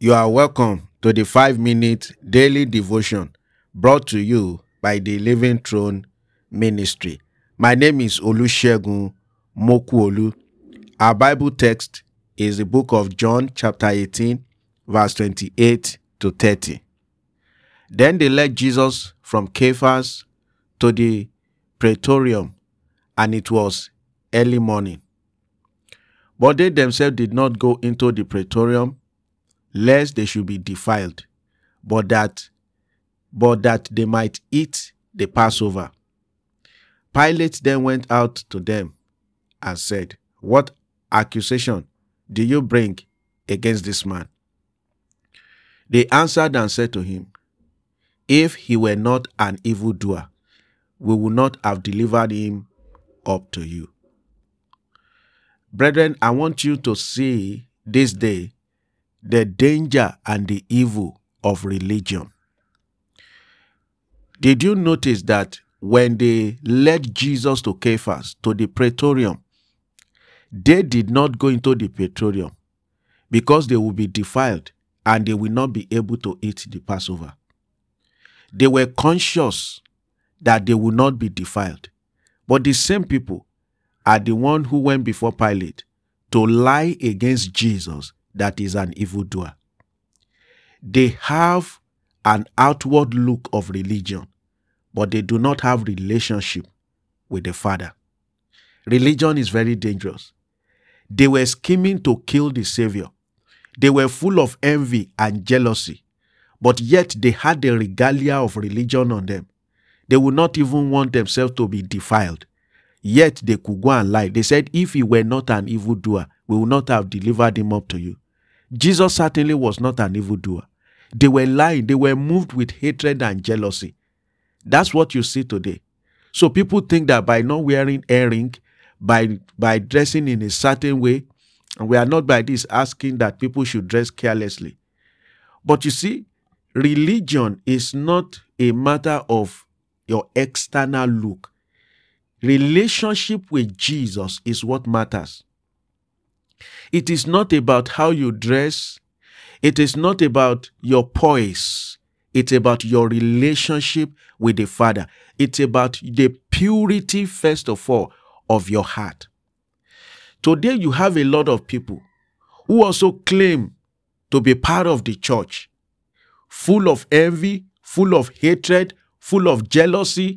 You are welcome to the 5-minute daily devotion brought to you by the Living Throne Ministry. My name is Olusegun Mokuolu. Our Bible text is the book of John chapter 18, verse 28 to 30. Then they led Jesus from Caiaphas to the praetorium, and it was early morning. But they themselves did not go into the praetorium, lest they should be defiled, but that they might eat the Passover. Pilate then went out to them and said, "What accusation do you bring against this man?" They answered and said to him, "If he were not an evildoer, we would not have delivered him up to you." Brethren, I want you to see this day the danger and the evil of religion. Did you notice that when they led Jesus to Caiaphas, to the praetorium, they did not go into the praetorium because they would be defiled and they will not be able to eat the Passover. They were conscious that they would not be defiled. But the same people are the one who went before Pilate to lie against Jesus that is an evildoer. They have an outward look of religion, but they do not have relationship with the Father. Religion is very dangerous. They were scheming to kill the Savior. They were full of envy and jealousy, but yet they had the regalia of religion on them. They would not even want themselves to be defiled. Yet they could go and lie. They said, "If he were not an evildoer, we would not have delivered him up to you." Jesus certainly was not an evildoer. They were lying. They were moved with hatred and jealousy. That's what you see today. So people think that by not wearing earring, by dressing in a certain way, and we are not by this asking that people should dress carelessly. But you see, religion is not a matter of your external look. Relationship with Jesus is what matters. It is not about how you dress. It is not about your poise. It's about your relationship with the Father. It's about the purity, first of all, of your heart. Today, you have a lot of people who also claim to be part of the church, full of envy, full of hatred, full of jealousy,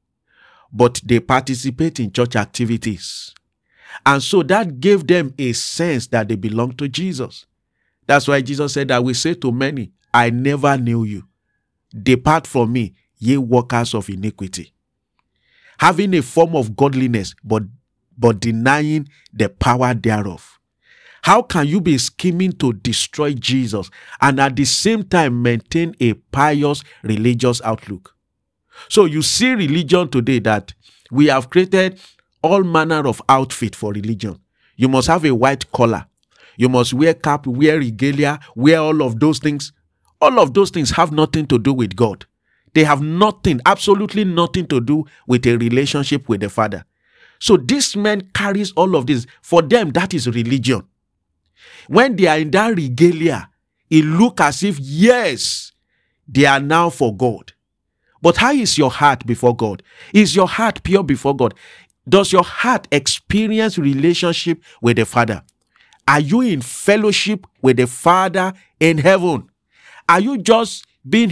but they participate in church activities. And so that gave them a sense that they belong to Jesus. That's why Jesus said, "I will say to many, I never knew you. Depart from me, ye workers of iniquity." Having a form of godliness, but denying the power thereof. How can you be scheming to destroy Jesus and at the same time maintain a pious religious outlook? So you see religion today that we have created all manner of outfit for religion. You must have a white collar. You must wear cap, wear regalia, wear all of those things. All of those things have nothing to do with God. They have nothing, absolutely nothing to do with a relationship with the Father. So this man carries all of this. For them, that is religion. When they are in that regalia, it looks as if, yes, they are now for God. But how is your heart before God? Is your heart pure before God? Does your heart experience relationship with the Father? Are you in fellowship with the Father in heaven? Are you just being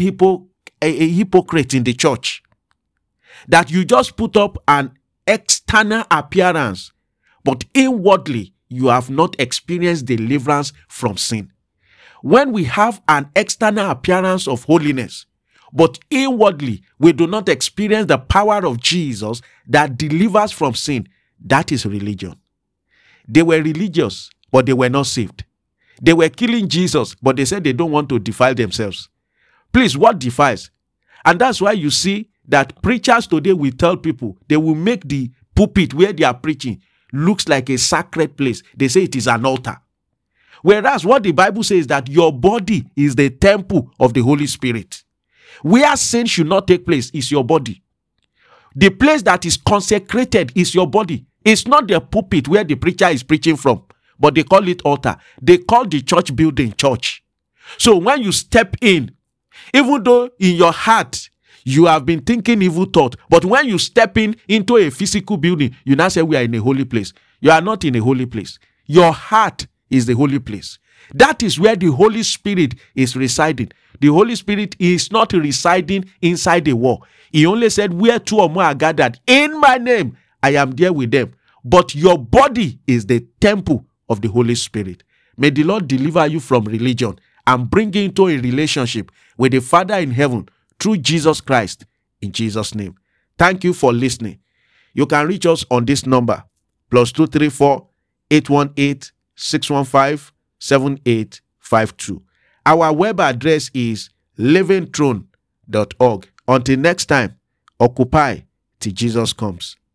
a hypocrite in the church? That you just put up an external appearance, but inwardly you have not experienced deliverance from sin. When we have an external appearance of holiness, but inwardly we do not experience the power of Jesus that delivers from sin, that is religion. They were religious, but they were not saved. They were killing Jesus, but they said they don't want to defile themselves. Please, what defiles? And that's why you see that preachers today will tell people, they will make the pulpit where they are preaching looks like a sacred place. They say it is an altar. Whereas what the Bible says is that your body is the temple of the Holy Spirit. Where sin should not take place is your body. The place that is consecrated is your body. It's not the pulpit where the preacher is preaching from, but they call it altar. They call the church building church. So when you step in, even though in your heart you have been thinking evil thought, but when you step into a physical building, you now say we are in a holy place. You are not in a holy place. Your heart is the holy place. That is where the Holy Spirit is residing. The Holy Spirit is not residing inside a wall. He only said, where two or more are gathered in my name, I am there with them. But your body is the temple of the Holy Spirit. May the Lord deliver you from religion and bring you into a relationship with the Father in heaven through Jesus Christ, in Jesus' name. Thank you for listening. You can reach us on this number, +234 818 615 7852. Our web address is livingthrone.org. Until next time, occupy till Jesus comes.